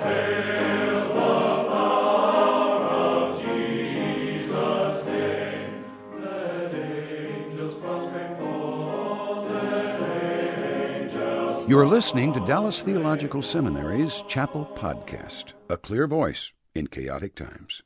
You're listening to Dallas Theological Seminary's Chapel Podcast, a clear voice in chaotic times.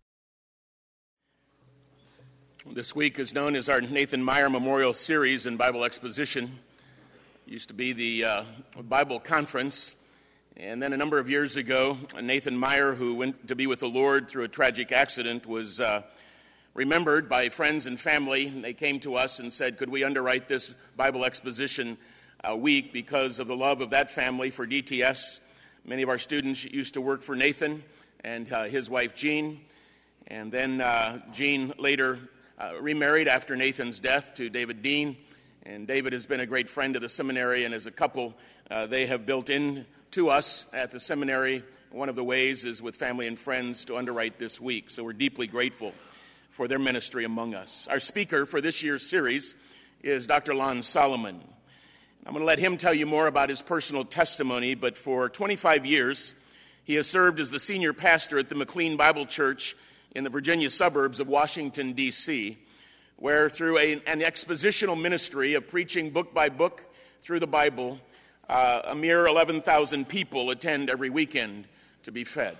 This week is known as our Nathan Meyer Memorial Series in Bible Exposition. It used to be the Bible Conference, and then a number of years ago, Nathan Meyer, who went to be with the Lord through a tragic accident, was remembered by friends and family. They came to us and said, could we underwrite this Bible Exposition week because of the love of that family for DTS. Many of our students used to work for Nathan and his wife Jean, and then Jean later remarried after Nathan's death to David Dean, and David has been a great friend of the seminary, and as a couple they have built in to us at the seminary. One of the ways is with family and friends to underwrite this week, so we're deeply grateful for their ministry among us. Our speaker for this year's series is Dr. Lon Solomon. I'm going to let him tell you more about his personal testimony, but for 25 years, he has served as the senior pastor at the McLean Bible Church in the Virginia suburbs of Washington, D.C., where through an expositional ministry of preaching book by book through the Bible, a mere 11,000 people attend every weekend to be fed.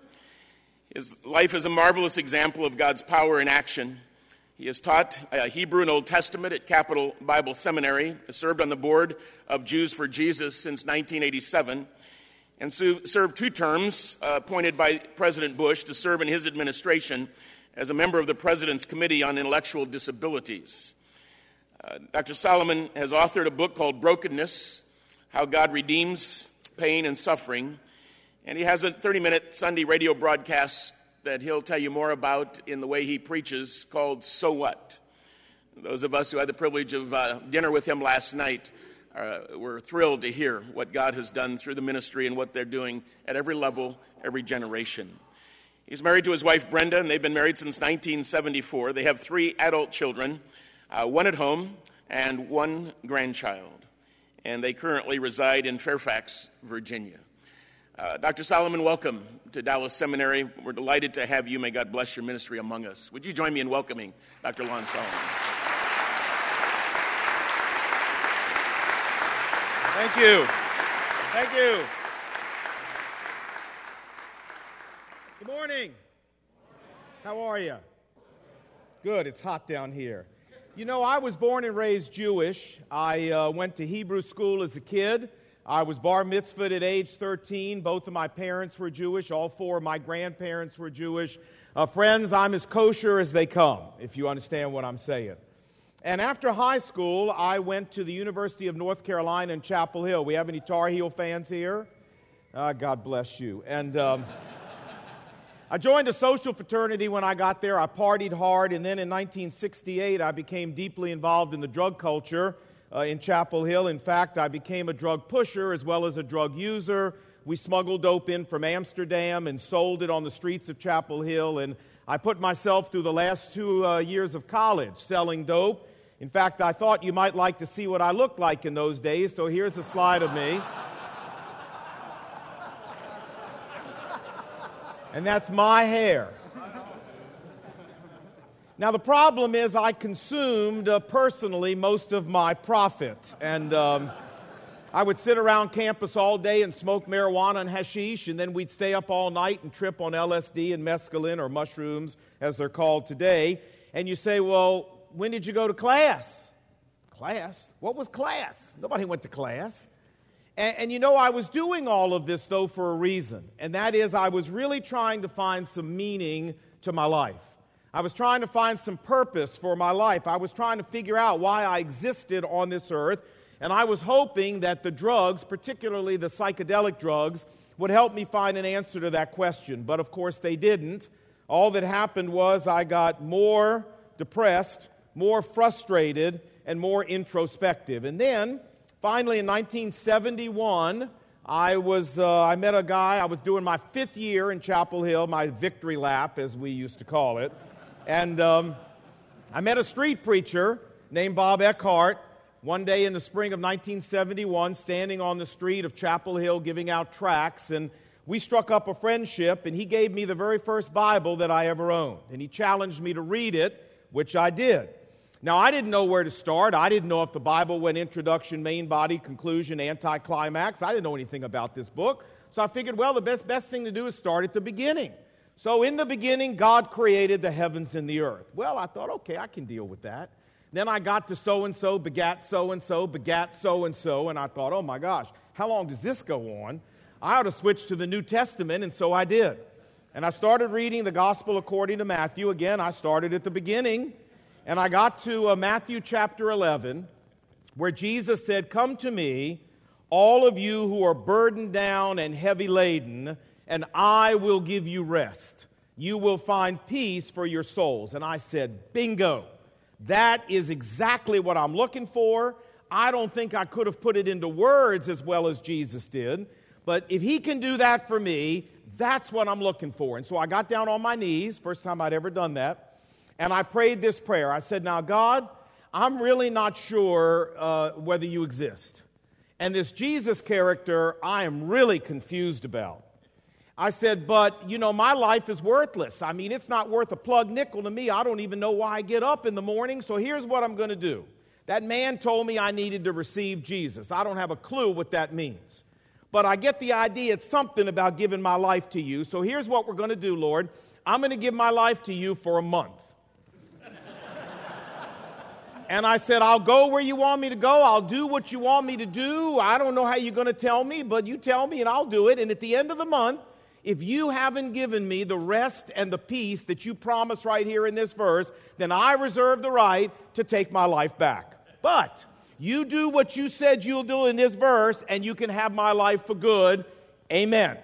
His life is a marvelous example of God's power in action. He has taught Hebrew and Old Testament at Capital Bible Seminary, has served on the board of Jews for Jesus since 1987, and served 2 terms appointed by President Bush to serve in his administration as a member of the President's Committee on Intellectual Disabilities. Dr. Solomon has authored a book called Brokenness, How God Redeems Pain and Suffering, and he has a 30-minute Sunday radio broadcast that he'll tell you more about in the way he preaches called So What? Those of us who had the privilege of dinner with him last night were thrilled to hear what God has done through the ministry and what they're doing at every level, every generation. He's married to his wife Brenda, and they've been married since 1974. They have 3 adult children, 1 at home and 1 grandchild, and they currently reside in Fairfax, Virginia. Dr. Solomon, welcome to Dallas Seminary. We're delighted to have you. May God bless your ministry among us. Would you join me in welcoming Dr. Lon Solomon? Thank you. Thank you. Good morning. How are you? Good. It's hot down here. You know, I was born and raised Jewish. I went to Hebrew school as a kid. I was bar mitzvahed at age 13. Both of my parents were Jewish. All 4 of my grandparents were Jewish. Friends, I'm as kosher as they come, if you understand what I'm saying. And after high school, I went to the University of North Carolina in Chapel Hill. We have any Tar Heel fans here? God bless you. And I joined a social fraternity when I got there. I partied hard, and then in 1968, I became deeply involved in the drug culture in Chapel Hill. In fact, I became a drug pusher as well as a drug user. We smuggled dope in from Amsterdam and sold it on the streets of Chapel Hill, and I put myself through the last 2 years of college selling dope. In fact, I thought you might like to see what I looked like in those days, so here's a slide of me. And that's my hair. Now, the problem is I consumed personally most of my profit, and I would sit around campus all day and smoke marijuana and hashish, and then we'd stay up all night and trip on LSD and mescaline, or mushrooms as they're called today. And you say, well, when did you go to class? Class? What was class? Nobody went to class. And you know, I was doing all of this, though, for a reason, and that is I was really trying to find some meaning to my life. I was trying to find some purpose for my life. I was trying to figure out why I existed on this earth, and I was hoping that the drugs, particularly the psychedelic drugs, would help me find an answer to that question. But of course they didn't. All that happened was I got more depressed, more frustrated, and more introspective. And then, finally in 1971, I met a guy. I was doing my 5th year in Chapel Hill, my victory lap, as we used to call it. And I met a street preacher named Bob Eckhart one day in the spring of 1971, standing on the street of Chapel Hill giving out tracts. And we struck up a friendship, and he gave me the very first Bible that I ever owned. And he challenged me to read it, which I did. Now, I didn't know where to start. I didn't know if the Bible went introduction, main body, conclusion, anticlimax. I didn't know anything about this book. So I figured, well, the best thing to do is start at the beginning. So in the beginning, God created the heavens and the earth. Well, I thought, okay, I can deal with that. Then I got to so-and-so, begat so-and-so, begat so-and-so, and I thought, oh my gosh, how long does this go on? I ought to switch to the New Testament, and so I did. And I started reading the Gospel according to Matthew. Again, I started at the beginning, and I got to Matthew chapter 11, where Jesus said, "Come to me, all of you who are burdened down and heavy laden, and I will give you rest. You will find peace for your souls." And I said, bingo. That is exactly what I'm looking for. I don't think I could have put it into words as well as Jesus did. But if he can do that for me, that's what I'm looking for. And so I got down on my knees, first time I'd ever done that, and I prayed this prayer. I said, now, God, I'm really not sure whether you exist. And this Jesus character, I am really confused about. I said, but, my life is worthless. I mean, it's not worth a plug nickel to me. I don't even know why I get up in the morning, so here's what I'm going to do. That man told me I needed to receive Jesus. I don't have a clue what that means. But I get the idea it's something about giving my life to you, so here's what we're going to do, Lord. I'm going to give my life to you for a month. And I said, I'll go where you want me to go. I'll do what you want me to do. I don't know how you're going to tell me, but you tell me and I'll do it. And at the end of the month, if you haven't given me the rest and the peace that you promise right here in this verse, then I reserve the right to take my life back. But you do what you said you'll do in this verse, and you can have my life for good. Amen.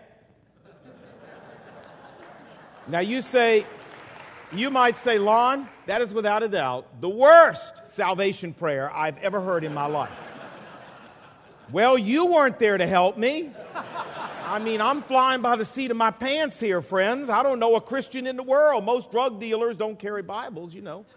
Now you might say, Lon, that is without a doubt the worst salvation prayer I've ever heard in my life. Well, you weren't there to help me. I mean, I'm flying by the seat of my pants here, friends. I don't know a Christian in the world. Most drug dealers don't carry Bibles,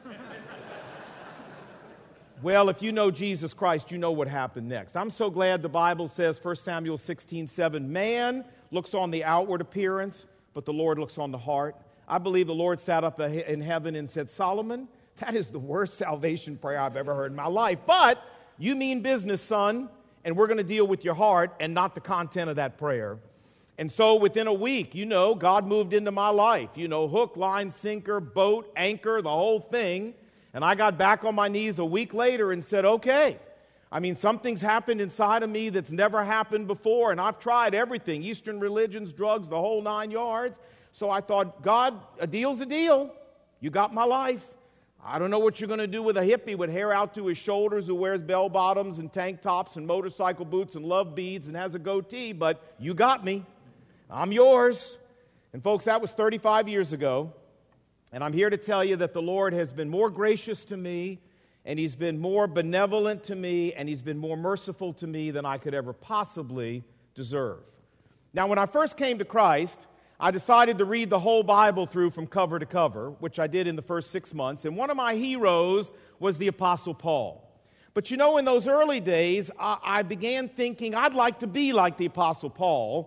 Well, if you know Jesus Christ, you know what happened next. I'm so glad the Bible says, 1 Samuel 16:7, man looks on the outward appearance, but the Lord looks on the heart. I believe the Lord sat up in heaven and said, Solomon, that is the worst salvation prayer I've ever heard in my life. But you mean business, son, and we're going to deal with your heart and not the content of that prayer. And so within a week, God moved into my life. Hook, line, sinker, boat, anchor, the whole thing. And I got back on my knees a week later and said, okay. I mean, something's happened inside of me that's never happened before, and I've tried everything, Eastern religions, drugs, the whole 9 yards. So I thought, God, a deal's a deal. You got my life. I don't know what you're going to do with a hippie with hair out to his shoulders who wears bell-bottoms and tank tops and motorcycle boots and love beads and has a goatee, but you got me. I'm yours. And folks, that was 35 years ago. And I'm here to tell you that the Lord has been more gracious to me, and He's been more benevolent to me, and He's been more merciful to me than I could ever possibly deserve. Now, when I first came to Christ, I decided to read the whole Bible through from cover to cover, which I did in the first 6 months. And one of my heroes was the Apostle Paul. But in those early days, I began thinking I'd like to be like the Apostle Paul,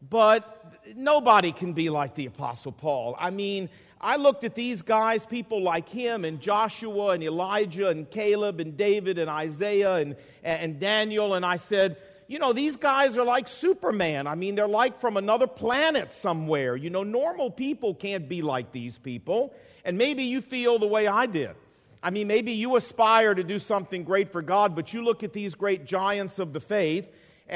but nobody can be like the Apostle Paul. I mean, I looked at these guys, people like him and Joshua and Elijah and Caleb and David and Isaiah and Daniel, and I said, these guys are like Superman. I mean, they're like from another planet somewhere. Normal people can't be like these people. And maybe you feel the way I did. I mean, maybe you aspire to do something great for God, but you look at these great giants of the faith,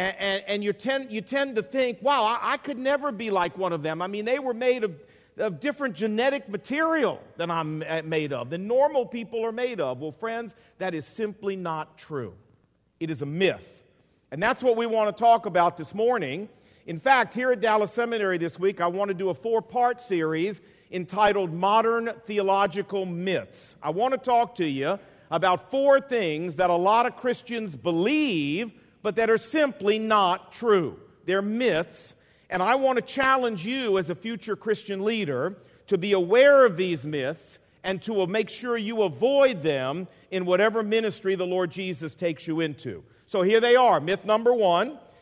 and you tend to think, wow, I could never be like one of them. I mean, they were made of different genetic material than I'm made of, than normal people are made of. Well, friends, that is simply not true. It is a myth. And that's what we want to talk about this morning. In fact, here at Dallas Seminary this week, I want to do a 4-part series entitled Modern Theological Myths. I want to talk to you about 4 things that a lot of Christians believe, but that are simply not true. They're myths, and I want to challenge you as a future Christian leader to be aware of these myths and to make sure you avoid them in whatever ministry the Lord Jesus takes you into. So here they are. Myth number 1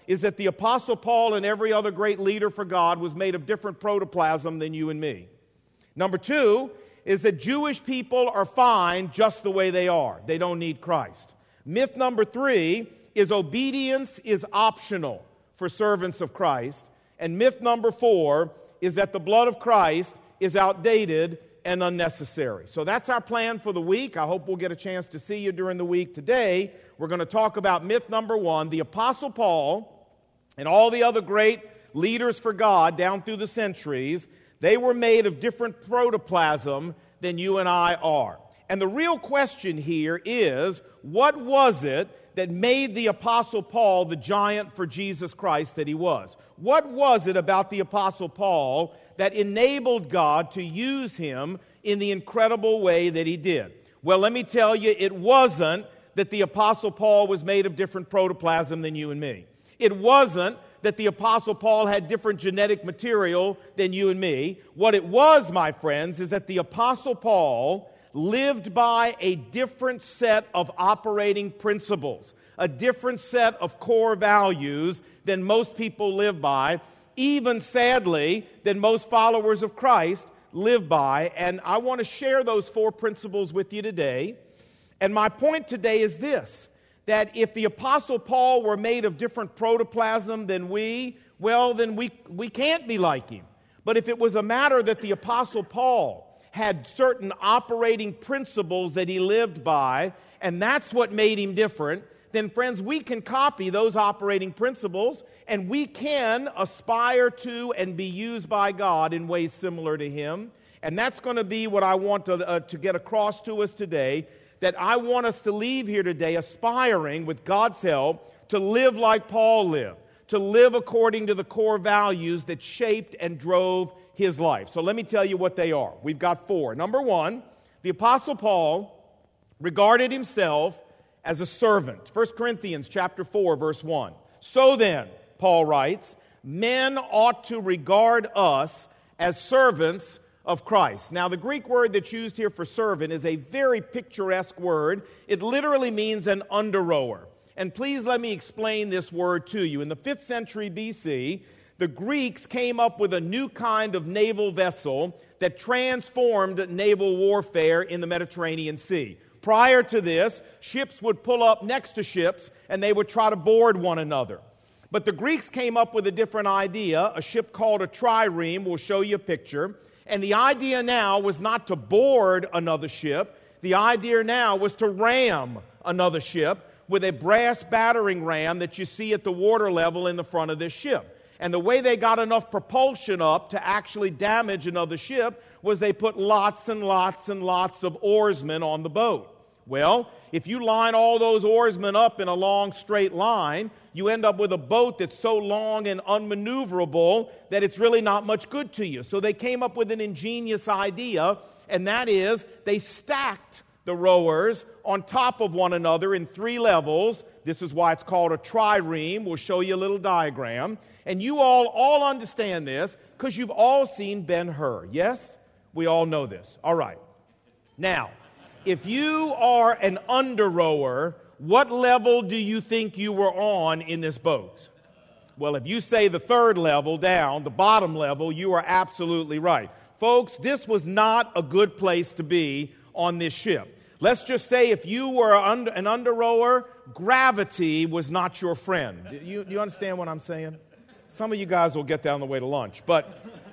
is that the Apostle Paul and every other great leader for God was made of different protoplasm than you and me. Number two is that Jewish people are fine just the way they are. They don't need Christ. Myth number three is obedience is optional for servants of Christ. And myth number four is that the blood of Christ is outdated and unnecessary. So that's our plan for the week. I hope we'll get a chance to see you during the week. Today, we're going to talk about myth number one. The Apostle Paul and all the other great leaders for God down through the centuries, they were made of different protoplasm than you and I are. And the real question here is, what was it that made the Apostle Paul the giant for Jesus Christ that he was? What was it about the Apostle Paul that enabled God to use him in the incredible way that he did? Well, let me tell you, it wasn't that the Apostle Paul was made of different protoplasm than you and me. It wasn't that the Apostle Paul had different genetic material than you and me. What it was, my friends, is that the Apostle Paul lived by a different set of operating principles, a different set of core values than most people live by, even sadly, than most followers of Christ live by. And I want to share those four principles with you today. And my point today is this, that if the Apostle Paul were made of different protoplasm than we, well, then we can't be like him. But if it was a matter that the Apostle Paul had certain operating principles that he lived by, and that's what made him different, then, friends, we can copy those operating principles, and we can aspire to and be used by God in ways similar to him. And that's going to be what I want to get across to us today, that I want us to leave here today aspiring, with God's help, to live like Paul lived, to live according to the core values that shaped and drove his life. So let me tell you what they are. We've got four. Number one, the Apostle Paul regarded himself as a servant. 1 Corinthians chapter 4, verse 1. So then, Paul writes, men ought to regard us as servants of Christ. Now, the Greek word that's used here for servant is a very picturesque word. It literally means an under-rower. And please let me explain this word to you. In the 5th century BC, the Greeks came up with a new kind of naval vessel that transformed naval warfare in the Mediterranean Sea. Prior to this, ships would pull up next to ships and they would try to board one another. But the Greeks came up with a different idea, a ship called a trireme. We'll show you a picture. And the idea now was not to board another ship. The idea now was to ram another ship with a brass battering ram that you see at the water level in the front of this ship. And the way they got enough propulsion up to actually damage another ship was they put lots and lots and lots of oarsmen on the boat. Well, if you line all those oarsmen up in a long straight line, you end up with a boat that's so long and unmaneuverable that it's really not much good to you. So they came up with an ingenious idea, and that is they stacked the rowers on top of one another in 3 levels. This is why it's called a trireme. We'll show you a little diagram. And you all understand this because you've all seen Ben-Hur. Yes? We all know this. All right. Now, if you are an under-rower, what level do you think you were on in this boat? Well, if you say the 3rd level down, the bottom level, you are absolutely right. Folks, this was not a good place to be on this ship. Let's just say if you were an under-rower, gravity was not your friend. You understand what I'm saying? Some of you guys will get that on the way to lunch. But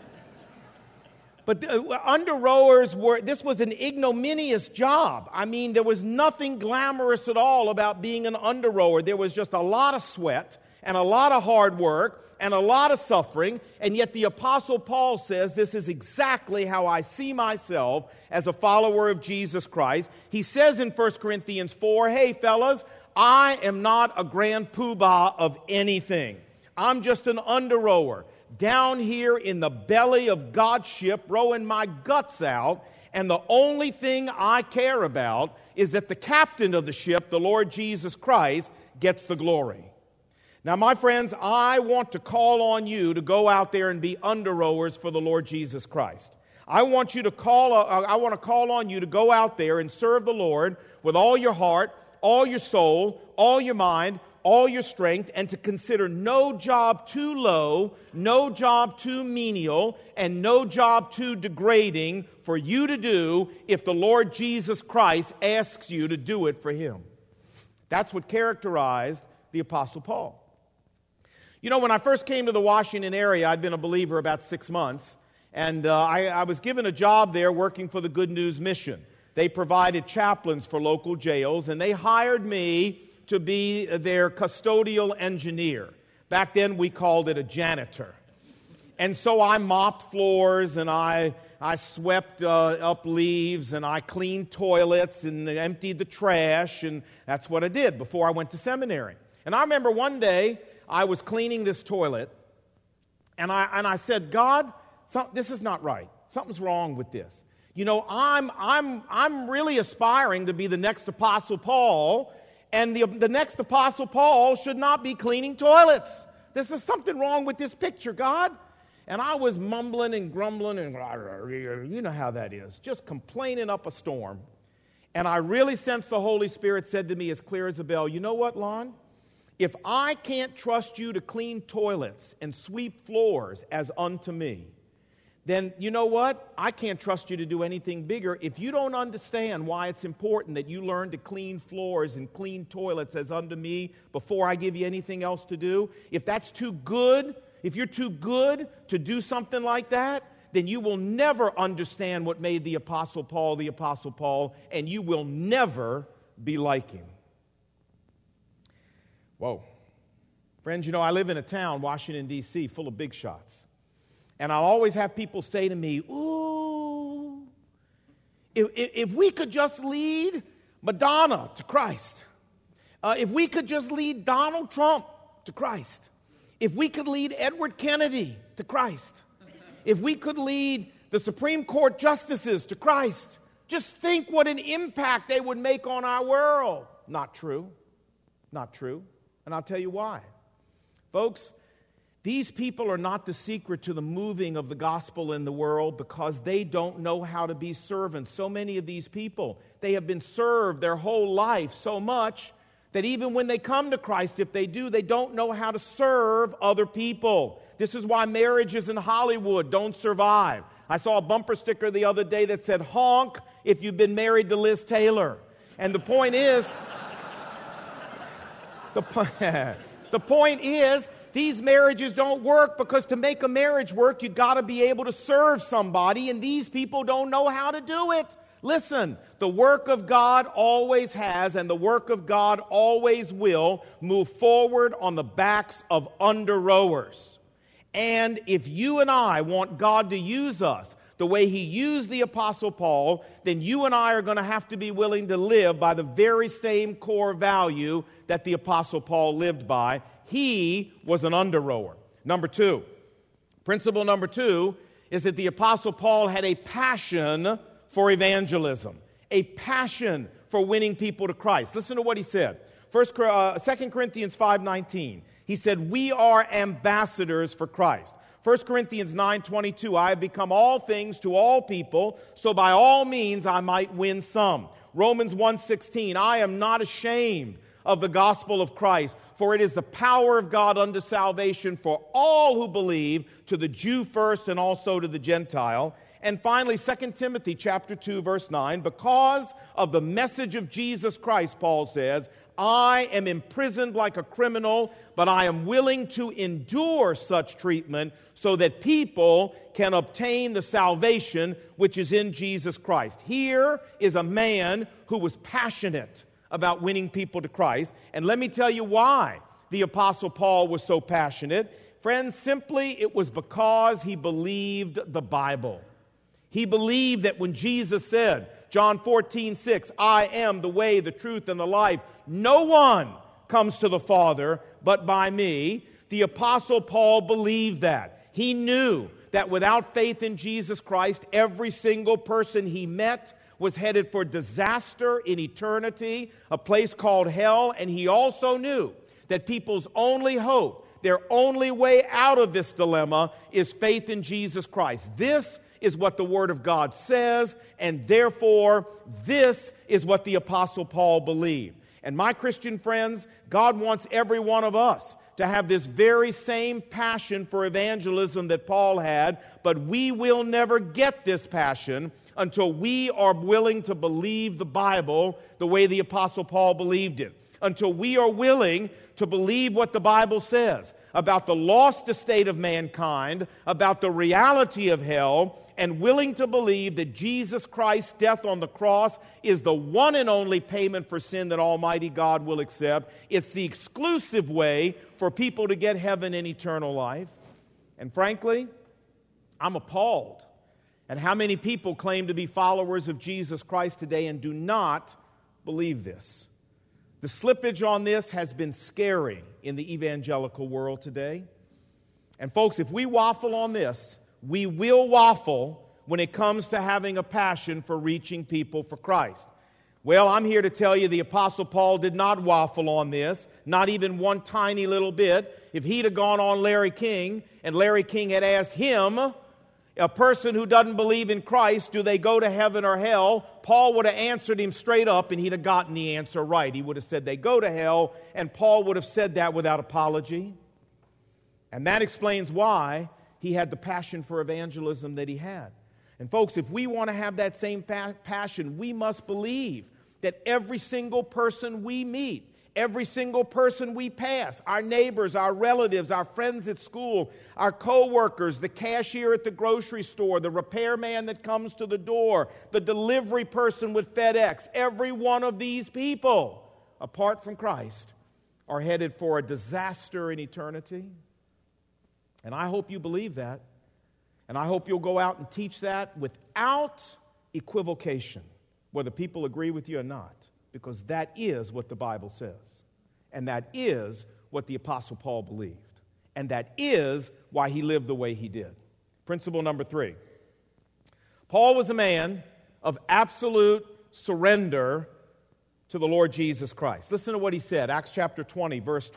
under-rowers this was an ignominious job. I mean, there was nothing glamorous at all about being an under-rower. There was just a lot of sweat and a lot of hard work and a lot of suffering. And yet the Apostle Paul says, this is exactly how I see myself as a follower of Jesus Christ. He says in 1 Corinthians 4, hey, fellas, I am not a grand poobah of anything. I'm just an under-rower down here in the belly of God's ship, rowing my guts out, and the only thing I care about is that the captain of the ship, the Lord Jesus Christ, gets the glory. Now, my friends, I want to call on you to go out there and be under-rowers for the Lord Jesus Christ. I want to call on you to go out there and serve the Lord with all your heart, all your soul, all your mind, all your strength, and to consider no job too low, no job too menial, and no job too degrading for you to do if the Lord Jesus Christ asks you to do it for Him. That's what characterized the Apostle Paul. You know, when I first came to the Washington area, I'd been a believer about 6 months, and I was given a job there working for the Good News Mission. They provided chaplains for local jails, and they hired me to be their custodial engineer. Back then, we called it a janitor. And so I mopped floors, and I swept up leaves, and I cleaned toilets, and emptied the trash, and that's what I did before I went to seminary. And I remember one day, I was cleaning this toilet, and I said, God, this is not right. Something's wrong with this. You know, I'm really aspiring to be the next Apostle Paul, and the next Apostle Paul should not be cleaning toilets. There's something wrong with this picture, God. And I was mumbling and grumbling, and you know how that is, just complaining up a storm. And I really sensed the Holy Spirit said to me as clear as a bell, you know what, Lon? If I can't trust you to clean toilets and sweep floors as unto me, then you know what? I can't trust you to do anything bigger. If you don't understand why it's important that you learn to clean floors and clean toilets as unto me before I give you anything else to do, if that's too good, if you're too good to do something like that, then you will never understand what made the Apostle Paul, and you will never be like him. Whoa. Friends, you know, I live in a town, Washington, D.C., full of big shots. And I'll always have people say to me, ooh, if we could just lead Madonna to Christ, if we could just lead Donald Trump to Christ, if we could lead Edward Kennedy to Christ, if we could lead the Supreme Court justices to Christ, just think what an impact they would make on our world. Not true. Not true. And I'll tell you why. Folks, these people are not the secret to the moving of the gospel in the world because they don't know how to be servants. So many of these people, they have been served their whole life so much that even when they come to Christ, if they do, they don't know how to serve other people. This is why marriages in Hollywood don't survive. I saw a bumper sticker the other day that said, honk if you've been married to Liz Taylor. And the point is, the point is, these marriages don't work because to make a marriage work, you've got to be able to serve somebody, and these people don't know how to do it. Listen, the work of God always has, and the work of God always will move forward on the backs of under-rowers. And if you and I want God to use us the way He used the Apostle Paul, then you and I are going to have to be willing to live by the very same core value that the Apostle Paul lived by. He was an under-rower. Number two, principle number two is that the Apostle Paul had a passion for evangelism, a passion for winning people to Christ. Listen to what he said. 2 Corinthians 5:19. He said, we are ambassadors for Christ. 1 Corinthians 9:22, I have become all things to all people, so by all means I might win some. Romans 1:16, I am not ashamed of the gospel of Christ, for it is the power of God unto salvation for all who believe, to the Jew first and also to the Gentile. And finally, 2 Timothy chapter 2, verse 9, because of the message of Jesus Christ, Paul says, I am imprisoned like a criminal, but I am willing to endure such treatment so that people can obtain the salvation which is in Jesus Christ. Here is a man who was passionate about winning people to Christ. And let me tell you why the Apostle Paul was so passionate. Friends, simply it was because he believed the Bible. He believed that when Jesus said, John 14:6, I am the way, the truth, and the life, no one comes to the Father but by me. The Apostle Paul believed that. He knew that without faith in Jesus Christ, every single person he met was headed for disaster in eternity, a place called hell, and he also knew that people's only hope, their only way out of this dilemma is faith in Jesus Christ. This is what the Word of God says, and therefore, this is what the Apostle Paul believed. And my Christian friends, God wants every one of us to have this very same passion for evangelism that Paul had, but we will never get this passion until we are willing to believe the Bible the way the Apostle Paul believed it. Until we are willing to believe what the Bible says about the lost estate of mankind, about the reality of hell, and willing to believe that Jesus Christ's death on the cross is the one and only payment for sin that Almighty God will accept. It's the exclusive way for people to get heaven and eternal life. And frankly, I'm appalled at how many people claim to be followers of Jesus Christ today and do not believe this. The slippage on this has been scary in the evangelical world today. And folks, if we waffle on this, we will waffle when it comes to having a passion for reaching people for Christ. Well, I'm here to tell you the Apostle Paul did not waffle on this, not even one tiny little bit. If he'd have gone on Larry King, and Larry King had asked him, a person who doesn't believe in Christ, do they go to heaven or hell? Paul would have answered him straight up, and he'd have gotten the answer right. He would have said they go to hell, and Paul would have said that without apology. And that explains why he had the passion for evangelism that he had. And folks, if we want to have that same passion, we must believe that every single person we meet, every single person we pass, our neighbors, our relatives, our friends at school, our co-workers, the cashier at the grocery store, the repairman that comes to the door, the delivery person with FedEx, every one of these people, apart from Christ, are headed for a disaster in eternity. And I hope you believe that. And I hope you'll go out and teach that without equivocation, whether people agree with you or not, because that is what the Bible says. And that is what the Apostle Paul believed. And that is why he lived the way he did. Principle number 3. Paul was a man of absolute surrender to the Lord Jesus Christ. Listen to what he said, Acts chapter 20, verse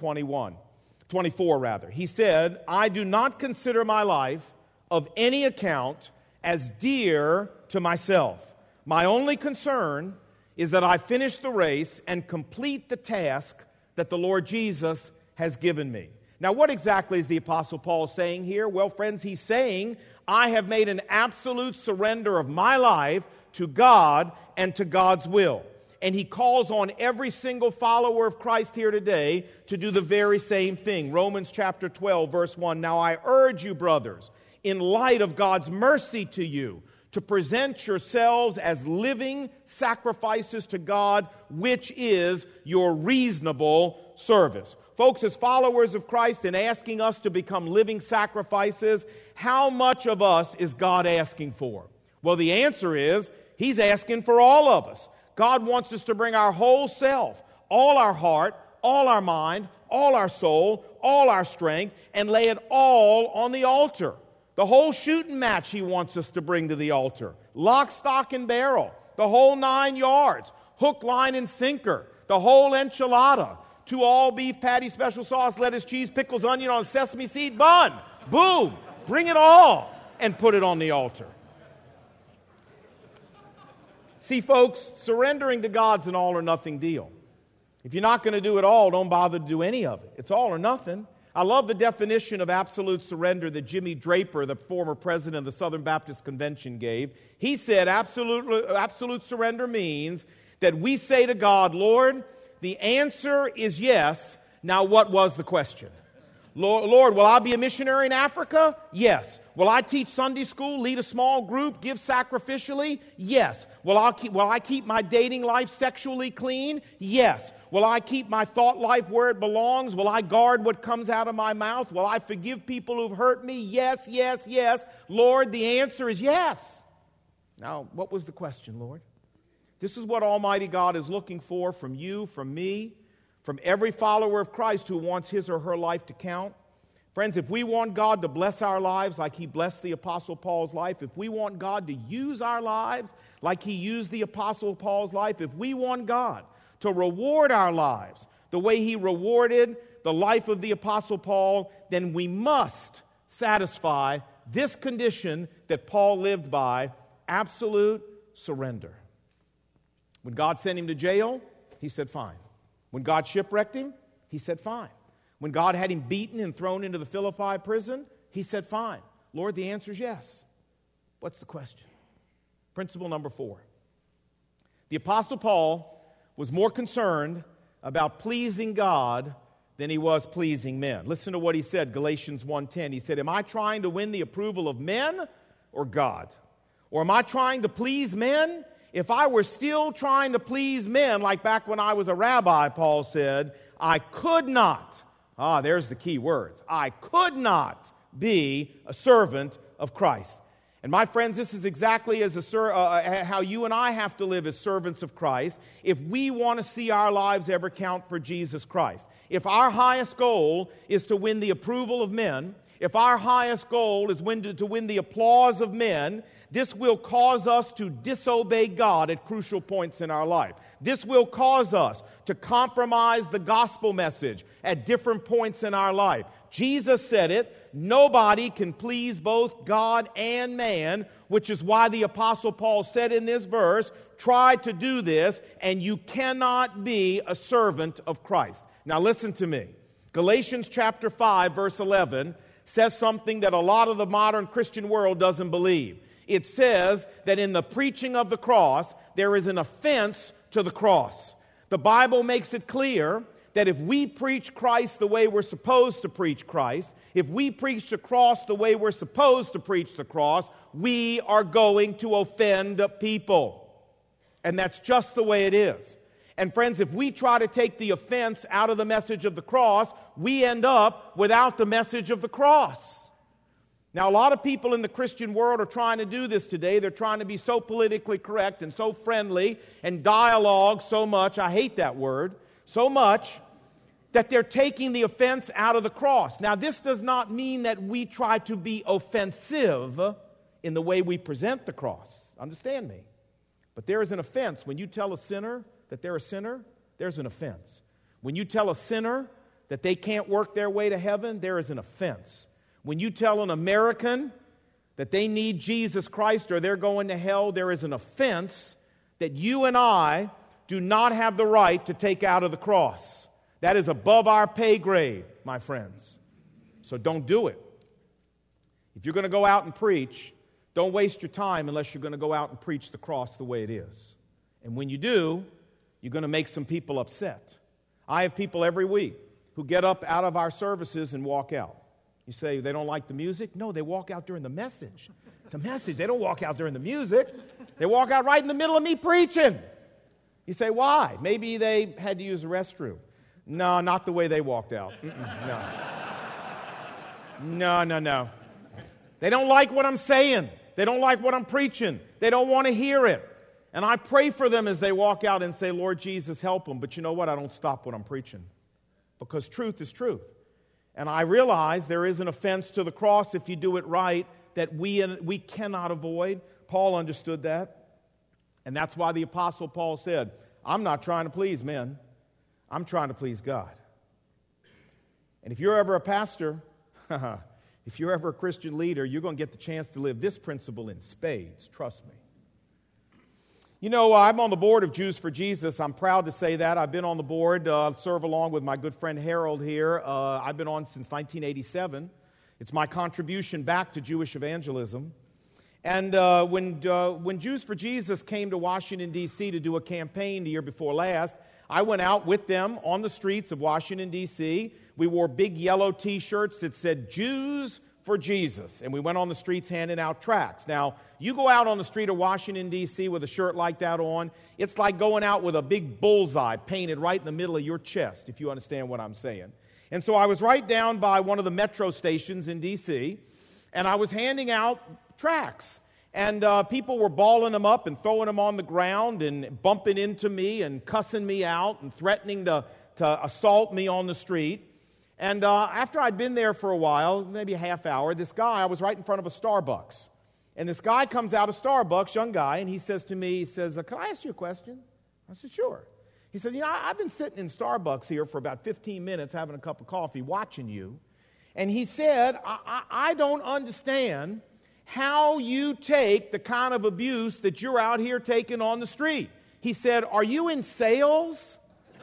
24 rather. He said, I do not consider my life of any account as dear to myself. My only concern is that I finish the race and complete the task that the Lord Jesus has given me. Now, what exactly is the Apostle Paul saying here? Well, friends, he's saying, I have made an absolute surrender of my life to God and to God's will. And he calls on every single follower of Christ here today to do the very same thing. Romans chapter 12, verse 1, Now I urge you, brothers, in light of God's mercy to you, to present yourselves as living sacrifices to God, which is your reasonable service. Folks, as followers of Christ and asking us to become living sacrifices, how much of us is God asking for? Well, the answer is, He's asking for all of us. God wants us to bring our whole self, all our heart, all our mind, all our soul, all our strength, and lay it all on the altar. The whole shooting match He wants us to bring to the altar. Lock, stock, and barrel. The whole 9 yards. Hook, line, and sinker. The whole enchilada. 2 all-beef patty, special sauce, lettuce, cheese, pickles, onion on a sesame seed bun. Boom! Bring it all and put it on the altar. See, folks, surrendering to God's an all-or-nothing deal. If you're not going to do it all, don't bother to do any of it. It's all or nothing. I love the definition of absolute surrender that Jimmy Draper, the former president of the Southern Baptist Convention, gave. He said absolute surrender means that we say to God, Lord, the answer is yes. Now, what was the question? Lord, will I be a missionary in Africa? Yes. Will I teach Sunday school, lead a small group, give sacrificially? Yes. Will I keep my dating life sexually clean? Yes. Will I keep my thought life where it belongs? Will I guard what comes out of my mouth? Will I forgive people who've hurt me? Yes, yes, yes. Lord, the answer is yes. Now, what was the question, Lord? This is what Almighty God is looking for from you, from me, from every follower of Christ who wants his or her life to count. Friends, if we want God to bless our lives like He blessed the Apostle Paul's life, if we want God to use our lives like He used the Apostle Paul's life, if we want God to reward our lives the way He rewarded the life of the Apostle Paul, then we must satisfy this condition that Paul lived by, absolute surrender. When God sent him to jail, he said, fine, When God shipwrecked him, he said, fine. When God had him beaten and thrown into the Philippi prison, he said, fine. Lord, the answer is yes. What's the question? Principle number 4. The Apostle Paul was more concerned about pleasing God than he was pleasing men. Listen to what he said, Galatians 1:10. He said, am I trying to win the approval of men or God? Or am I trying to please men? If I were still trying to please men, like back when I was a rabbi, Paul said, I could not, there's the key words, I could not be a servant of Christ. And my friends, this is exactly as how you and I have to live as servants of Christ if we want to see our lives ever count for Jesus Christ. If our highest goal is to win the approval of men, if our highest goal is to win the applause of men, this will cause us to disobey God at crucial points in our life. This will cause us to compromise the gospel message at different points in our life. Jesus said it, nobody can please both God and man, which is why the Apostle Paul said in this verse, try to do this, and you cannot be a servant of Christ. Now listen to me. Galatians chapter 5, verse 11 says something that a lot of the modern Christian world doesn't believe. It says that in the preaching of the cross, there is an offense to the cross. The Bible makes it clear that if we preach Christ the way we're supposed to preach Christ, if we preach the cross the way we're supposed to preach the cross, we are going to offend people. And that's just the way it is. And friends, if we try to take the offense out of the message of the cross, we end up without the message of the cross. Now, a lot of people in the Christian world are trying to do this today. They're trying to be so politically correct and so friendly and dialogue so much, I hate that word, so much, that they're taking the offense out of the cross. Now, this does not mean that we try to be offensive in the way we present the cross. Understand me. But there is an offense. When you tell a sinner that they're a sinner, there's an offense. When you tell a sinner that they can't work their way to heaven, there is an offense. When you tell an American that they need Jesus Christ or they're going to hell, there is an offense that you and I do not have the right to take out of the cross. That is above our pay grade, my friends. So don't do it. If you're going to go out and preach, don't waste your time unless you're going to go out and preach the cross the way it is. And when you do, you're going to make some people upset. I have people every week who get up out of our services and walk out. You say they don't like the music? No, they walk out during the message. The message, they don't walk out during the music. They walk out right in the middle of me preaching. You say, why? Maybe they had to use the restroom. No, not the way they walked out. No. They don't like what I'm saying. They don't like what I'm preaching. They don't want to hear it. And I pray for them as they walk out and say, Lord Jesus, help them. But you know what? I don't stop what I'm preaching. Because truth is truth. And I realize there is an offense to the cross if you do it right that we cannot avoid. Paul understood that. And that's why the Apostle Paul said, I'm not trying to please men. I'm trying to please God. And if you're ever a pastor, if you're ever a Christian leader, you're going to get the chance to live this principle in spades. Trust me. You know, I'm on the board of Jews for Jesus. I'm proud to say that. I've been on the board, serve along with my good friend Harold here. I've been on since 1987. It's my contribution back to Jewish evangelism. And when Jews for Jesus came to Washington, D.C. to do a campaign the year before last, I went out with them on the streets of Washington, D.C. We wore big yellow T-shirts that said Jews for Jesus, and we went on the streets handing out tracts. Now, you go out on the street of Washington, D.C. with a shirt like that on, it's like going out with a big bullseye painted right in the middle of your chest, if you understand what I'm saying. And so I was right down by one of the metro stations in D.C., and I was handing out tracts. And people were balling them up and throwing them on the ground and bumping into me and cussing me out and threatening to assault me on the street. And after I'd been there for a while, maybe a half hour, I was right in front of a Starbucks. And this guy comes out of Starbucks, young guy, and he says to me, can I ask you a question? I said, sure. He said, I've been sitting in Starbucks here for about 15 minutes having a cup of coffee watching you. And he said, I don't understand how you take the kind of abuse that you're out here taking on the street. He said, are you in sales?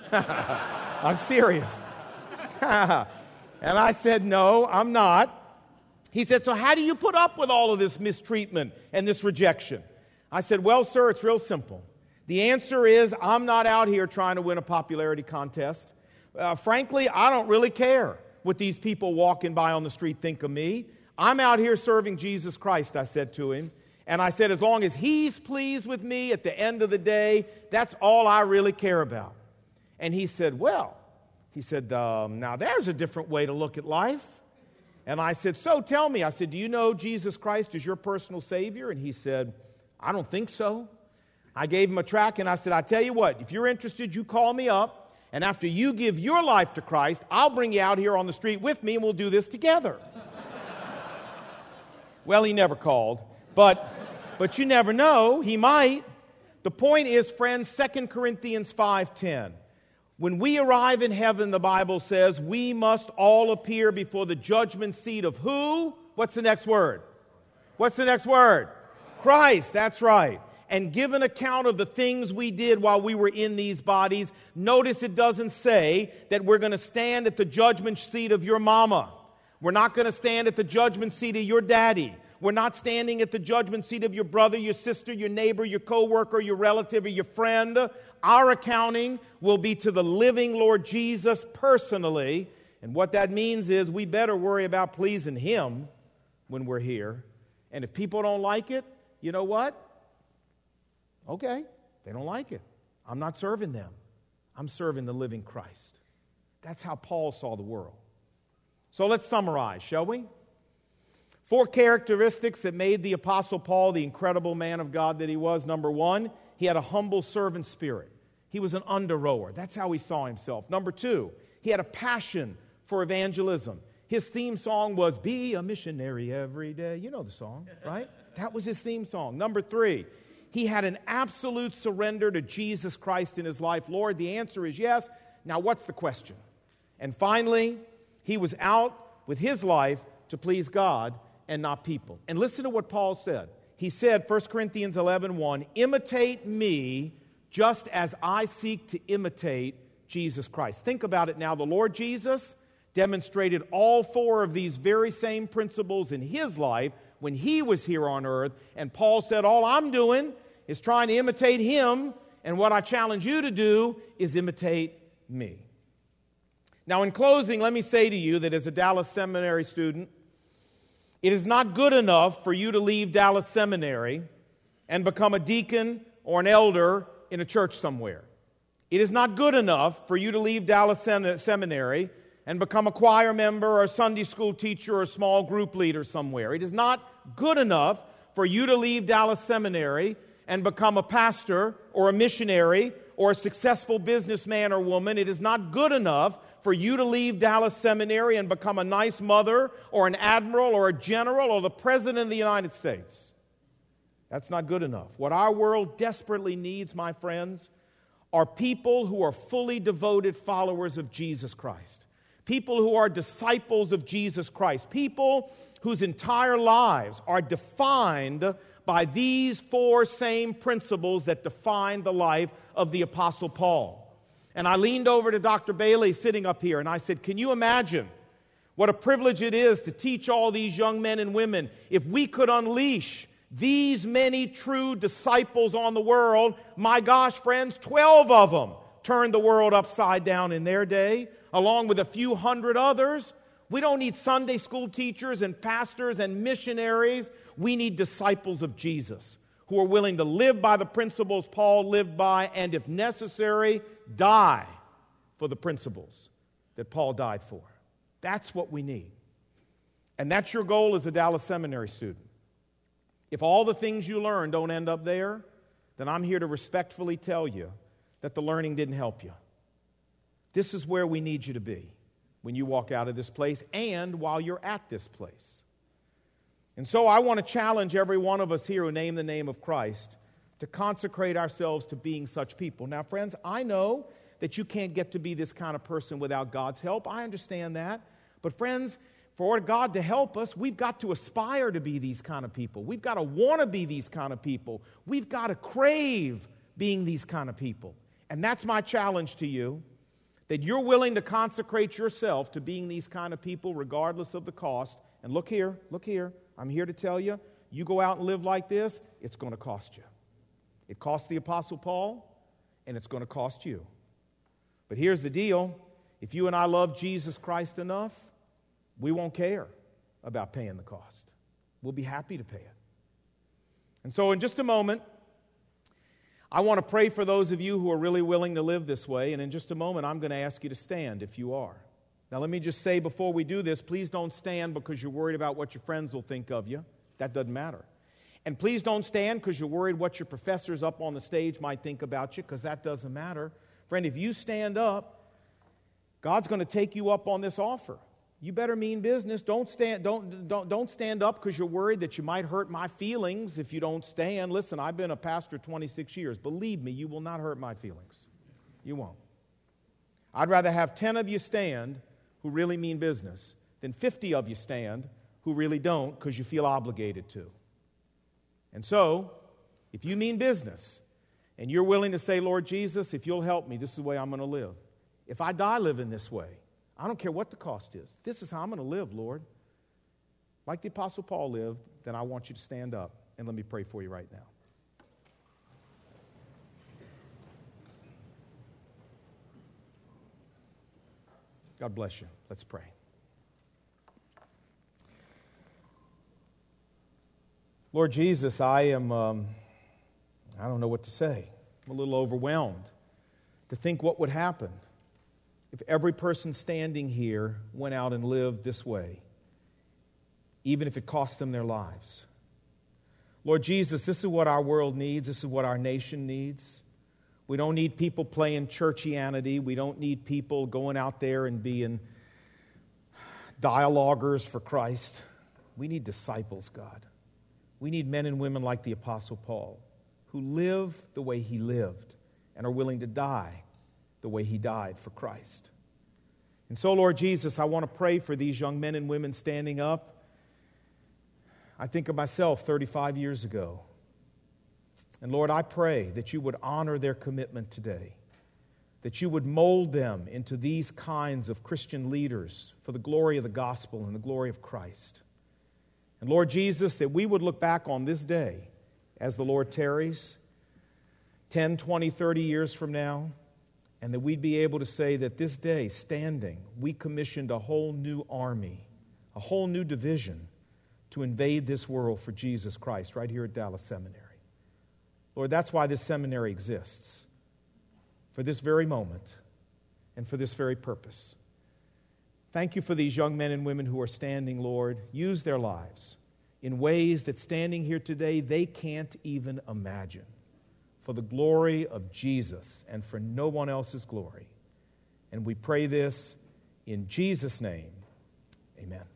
I'm serious. And I said, no, I'm not. He said, so how do you put up with all of this mistreatment and this rejection? I said, well, sir, it's real simple. The answer is I'm not out here trying to win a popularity contest. Frankly, I don't really care what these people walking by on the street think of me. I'm out here serving Jesus Christ, I said to him. And I said, as long as he's pleased with me at the end of the day, that's all I really care about. And he said, now there's a different way to look at life. And I said, so tell me. I said, do you know Jesus Christ is your personal Savior? And he said, I don't think so. I gave him a tract and I said, I tell you what, if you're interested, you call me up. And after you give your life to Christ, I'll bring you out here on the street with me and we'll do this together. Well, he never called. But you never know. He might. The point is, friends, 2 Corinthians 5:10. When we arrive in heaven, the Bible says, we must all appear before the judgment seat of who? What's the next word? What's the next word? Christ, that's right. And give an account of the things we did while we were in these bodies. Notice it doesn't say that we're going to stand at the judgment seat of your mama. We're not going to stand at the judgment seat of your daddy. We're not standing at the judgment seat of your brother, your sister, your neighbor, your coworker, your relative, or your friend. Our accounting will be to the living Lord Jesus personally. And what that means is we better worry about pleasing Him when we're here. And if people don't like it, you know what? Okay, they don't like it. I'm not serving them. I'm serving the living Christ. That's how Paul saw the world. So let's summarize, shall we? 4 characteristics that made the Apostle Paul the incredible man of God that he was. Number 1, he had a humble servant spirit. He was an under-rower. That's how he saw himself. Number 2, he had a passion for evangelism. His theme song was, "Be a missionary every day." You know the song, right? That was his theme song. Number 3, he had an absolute surrender to Jesus Christ in his life. Lord, the answer is yes. Now what's the question? And finally, he was out with his life to please God and not people. And listen to what Paul said. He said, 1 Corinthians 11:1, imitate me just as I seek to imitate Jesus Christ. Think about it now. The Lord Jesus demonstrated all 4 of these very same principles in his life when he was here on earth. And Paul said, all I'm doing is trying to imitate him, and what I challenge you to do is imitate me. Now, in closing, let me say to you that as a Dallas Seminary student, it is not good enough for you to leave Dallas Seminary and become a deacon or an elder in a church somewhere. It is not good enough for you to leave Dallas Seminary and become a choir member or a Sunday school teacher or a small group leader somewhere. It is not good enough for you to leave Dallas Seminary and become a pastor or a missionary or a successful businessman or woman. It is not good enough for you to leave Dallas Seminary and become a nice mother or an admiral or a general or the president of the United States. That's not good enough. What our world desperately needs, my friends, are people who are fully devoted followers of Jesus Christ. People who are disciples of Jesus Christ. People whose entire lives are defined by these 4 same principles that define the life of the Apostle Paul. And I leaned over to Dr. Bailey sitting up here and I said, can you imagine what a privilege it is to teach all these young men and women if we could unleash these many true disciples on the world? My gosh, friends, 12 of them turned the world upside down in their day, along with a few hundred others. We don't need Sunday school teachers and pastors and missionaries. We need disciples of Jesus who are willing to live by the principles Paul lived by and, if necessary, die for the principles that Paul died for. That's what we need. And that's your goal as a Dallas Seminary student. If all the things you learn don't end up there, then I'm here to respectfully tell you that the learning didn't help you. This is where we need you to be when you walk out of this place and while you're at this place. And so I want to challenge every one of us here who name the name of Christ to consecrate ourselves to being such people. Now, friends, I know that you can't get to be this kind of person without God's help. I understand that. But friends, for God to help us, we've got to aspire to be these kind of people. We've got to want to be these kind of people. We've got to crave being these kind of people. And that's my challenge to you. that you're willing to consecrate yourself to being these kind of people regardless of the cost. And look here, I'm here to tell you, you go out and live like this, it's going to cost you. It cost the Apostle Paul, and it's going to cost you. But here's the deal. If you and I love Jesus Christ enough, we won't care about paying the cost. We'll be happy to pay it. And so in just a moment, I want to pray for those of you who are really willing to live this way, and in just a moment, I'm going to ask you to stand if you are. Now, let me just say before we do this, please don't stand because you're worried about what your friends will think of you. That doesn't matter. And please don't stand because you're worried what your professors up on the stage might think about you, because that doesn't matter. Friend, if you stand up, God's going to take you up on this offer. You better mean business. Don't stand up because you're worried that you might hurt my feelings if you don't stand. Listen, I've been a pastor 26 years. Believe me, you will not hurt my feelings. You won't. I'd rather have 10 of you stand who really mean business than 50 of you stand who really don't because you feel obligated to. And so, if you mean business and you're willing to say, Lord Jesus, if you'll help me, this is the way I'm going to live. If I die living this way, I don't care what the cost is. This is how I'm going to live, Lord. Like the Apostle Paul lived, then I want you to stand up. And let me pray for you right now. God bless you. Let's pray. Lord Jesus, I don't know what to say. I'm a little overwhelmed to think what would happen if every person standing here went out and lived this way, even if it cost them their lives. Lord Jesus, this is what our world needs. This is what our nation needs. We don't need people playing churchianity. We don't need people going out there and being dialoguers for Christ. We need disciples, God. We need men and women like the Apostle Paul who live the way he lived and are willing to die the way he died for Christ. And so, Lord Jesus, I want to pray for these young men and women standing up. I think of myself 35 years ago. And Lord, I pray that you would honor their commitment today, that you would mold them into these kinds of Christian leaders for the glory of the gospel and the glory of Christ. And Lord Jesus, that we would look back on this day as the Lord tarries, 10, 20, 30 years from now, and that we'd be able to say that this day, standing, we commissioned a whole new army, a whole new division to invade this world for Jesus Christ right here at Dallas Seminary. Lord, that's why this seminary exists, for this very moment and for this very purpose. Thank you for these young men and women who are standing, Lord. Use their lives in ways that standing here today they can't even imagine, for the glory of Jesus and for no one else's glory. And we pray this in Jesus' name. Amen.